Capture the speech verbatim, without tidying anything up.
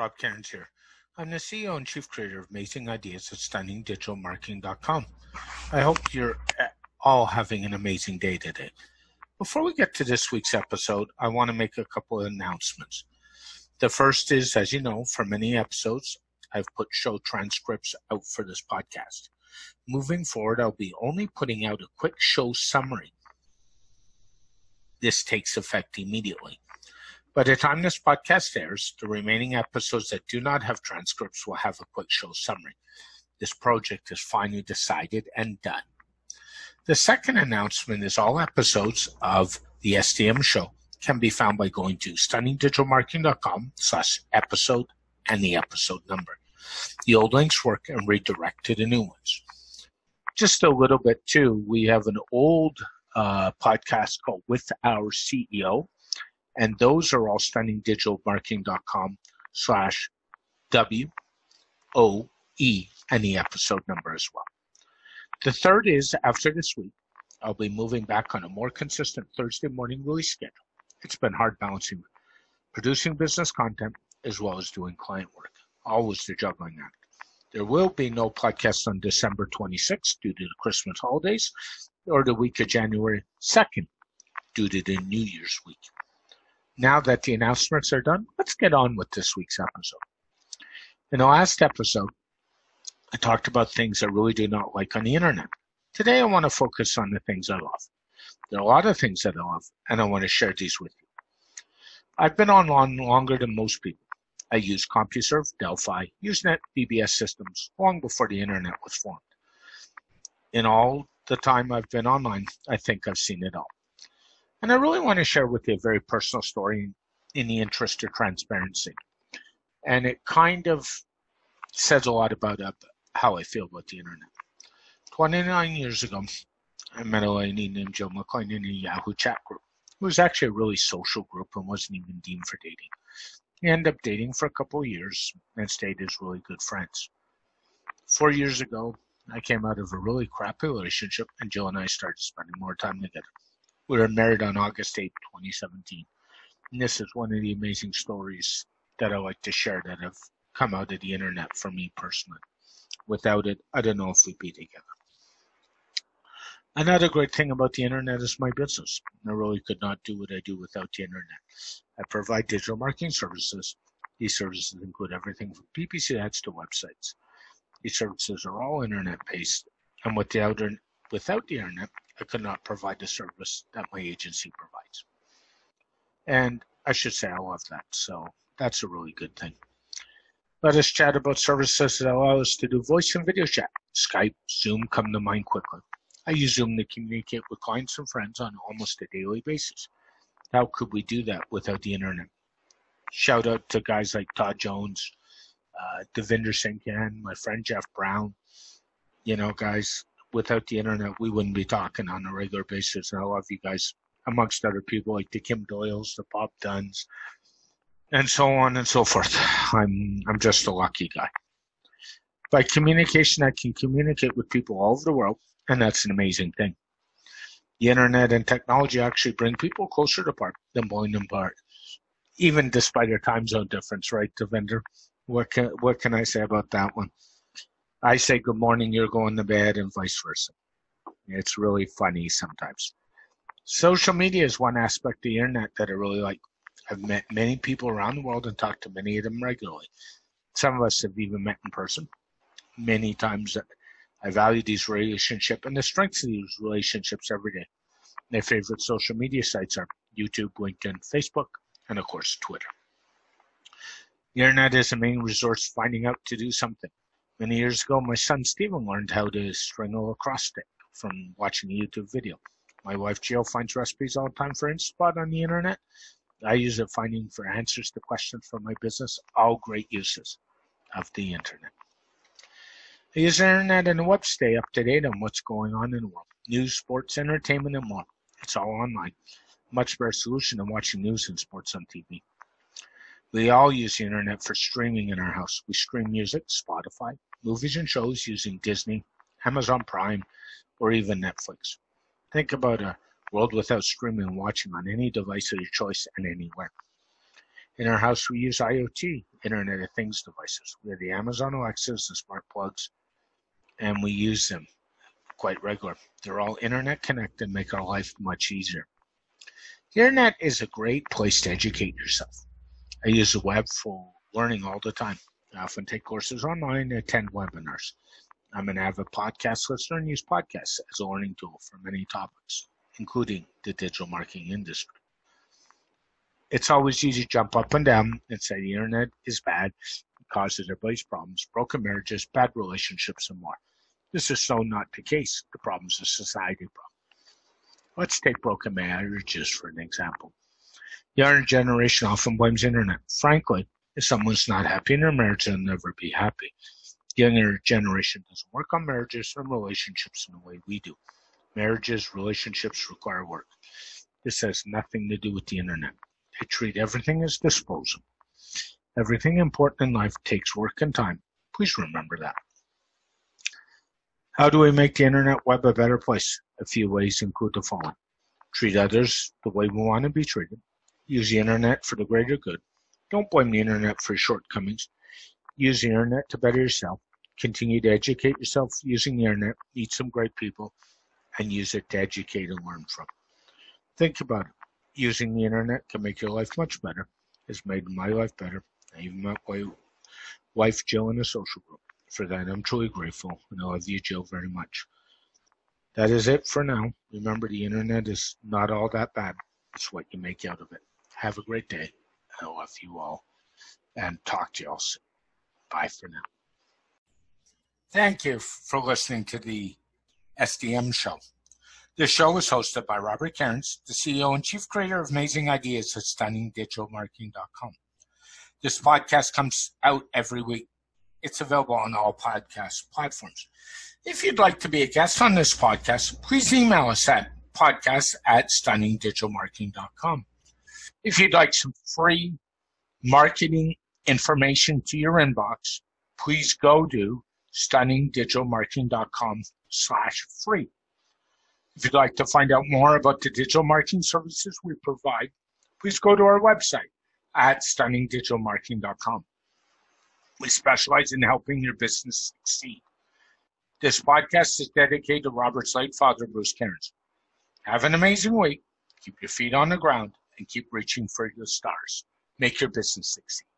Rob Cairns here. I'm the C E O and Chief Creator of Amazing Ideas at Stunning Digital Marketing dot com. I hope you're all having an amazing day today. Before we get to this week's episode, I want to make a couple of announcements. The first is, as you know, for many episodes, I've put show transcripts out for this podcast. Moving forward, I'll be only putting out a quick show summary. This takes effect immediately. By the time this podcast airs, the remaining episodes that do not have transcripts will have a quick show summary. This project is finally decided and done. The second announcement is all episodes of the S D M show can be found by going to Stunning Digital Marketing dot com slash episode and the episode number. The old links work and redirect to the new ones. Just a little bit too, we have an old uh, podcast called With Our C E O. And those are all Stunning Digital Marketing dot com slash W O E and the episode number as well. The third is, after this week, I'll be moving back on a more consistent Thursday morning release schedule. It's been hard balancing producing business content as well as doing client work. Always the juggling act. There will be no podcast on December twenty-sixth due to the Christmas holidays or the week of January second due to the New Year's week. Now that the announcements are done, let's get on with this week's episode. In the last episode, I talked about things I really do not like on the internet. Today, I want to focus on the things I love. There are a lot of things that I love, and I want to share these with you. I've been online longer than most people. I used CompuServe, Delphi, Usenet, B B S systems long before the internet was formed. In all the time I've been online, I think I've seen it all. And I really want to share with you a very personal story in the interest of transparency. And it kind of says a lot about uh, how I feel about the internet. twenty-nine years ago, I met a lady named Jill McLean in a Yahoo chat group. It was actually a really social group and wasn't even deemed for dating. We ended up dating for a couple of years and stayed as really good friends. Four years ago, I came out of a really crappy relationship, and Jill and I started spending more time together. We were married on August eighth, twenty seventeen. And this is one of the amazing stories that I like to share that have come out of the internet for me personally. Without it, I don't know if we'd be together. Another great thing about the internet is my business. I really could not do what I do without the internet. I provide digital marketing services. These services include everything from P P C ads to websites. These services are all internet-based, and without, without the internet, I could not provide the service that my agency provides. And I should say I love that, so that's a really good thing. Let us chat about services that allow us to do voice and video chat. Skype, Zoom come to mind quickly. I use Zoom to communicate with clients and friends on almost a daily basis. How could we do that without the internet? Shout out to guys like Todd Jones, uh, Devinder Singh, my friend Jeff Brown. You know, guys, without the internet, we wouldn't be talking on a regular basis. And I love you guys, amongst other people like the Kim Doyles, the Bob Dunns, and so on and so forth. I'm I'm just a lucky guy. By communication, I can communicate with people all over the world, and that's an amazing thing. The internet and technology actually bring people closer apart than pulling them apart, even despite our time zone difference, right, Devinder? What can, what can I say about that one? I say good morning, you're going to bed, and vice versa. It's really funny sometimes. Social media is one aspect of the internet that I really like. I've met many people around the world and talked to many of them regularly. Some of us have even met in person. Many times I value these relationships and the strengths of these relationships every day. My favorite social media sites are YouTube, LinkedIn, Facebook, and of course, Twitter. The internet is a main resource for finding out to do something. Many years ago, my son Stephen learned how to string a lacrosse stick from watching a YouTube video. My wife Jill finds recipes all the time for InSpot on the internet. I use it finding for answers to questions for my business, all great uses of the internet. I use the internet and the web to stay up to date on what's going on in the world. News, sports, entertainment, and more. It's all online. Much better solution than watching news and sports on T V. We all use the internet for streaming in our house. We stream music, Spotify, movies and shows using Disney, Amazon Prime, or even Netflix. Think about a world without streaming and watching on any device of your choice and anywhere. In our house, we use I O T, Internet of Things devices. We have the Amazon Alexas, the smart plugs, and we use them quite regular. They're all internet connected and make our life much easier. The internet is a great place to educate yourself. I use the web for learning all the time. I often take courses online and attend webinars. I'm an avid podcast listener and use podcasts as a learning tool for many topics, including the digital marketing industry. It's always easy to jump up and down and say the internet is bad, it causes everybody's problems, broken marriages, bad relationships, and more. This is so not the case. The problem's a society problem. Let's take broken marriages for an example. The younger generation often blames the internet. Frankly, if someone's not happy in their marriage, they'll never be happy. The younger generation doesn't work on marriages and relationships in the way we do. Marriages, relationships require work. This has nothing to do with the internet. They treat everything as disposable. Everything important in life takes work and time. Please remember that. How do we make the internet web a better place? A few ways include the following. Treat others the way we want to be treated. Use the internet for the greater good. Don't blame the internet for shortcomings. Use the internet to better yourself. Continue to educate yourself using the internet. Meet some great people and use it to educate and learn from. Think about it. Using the internet can make your life much better. It's made my life better. I even met my wife, Jill, in a social group. For that, I'm truly grateful, and I love you, Jill, very much. That is it for now. Remember, the internet is not all that bad. It's what you make out of it. Have a great day. I love you all, and talk to you all soon. Bye for now. Thank you for listening to the S D M Show. This show is hosted by Robert Cairns, the C E O and Chief Creator of Amazing Ideas at Stunning Digital Marketing dot com. This podcast comes out every week. It's available on all podcast platforms. If you'd like to be a guest on this podcast, please email us at podcast at Stunning Digital Marketing dot com. If you'd like some free marketing information to your inbox, please go to Stunning Digital Marketing dot com slash free. If you'd like to find out more about the digital marketing services we provide, please go to our website at Stunning Digital Marketing dot com. We specialize in helping your business succeed. This podcast is dedicated to Robert's late father, Bruce Cairns. Have an amazing week. Keep your feet on the ground and keep reaching for the stars. Make your business succeed.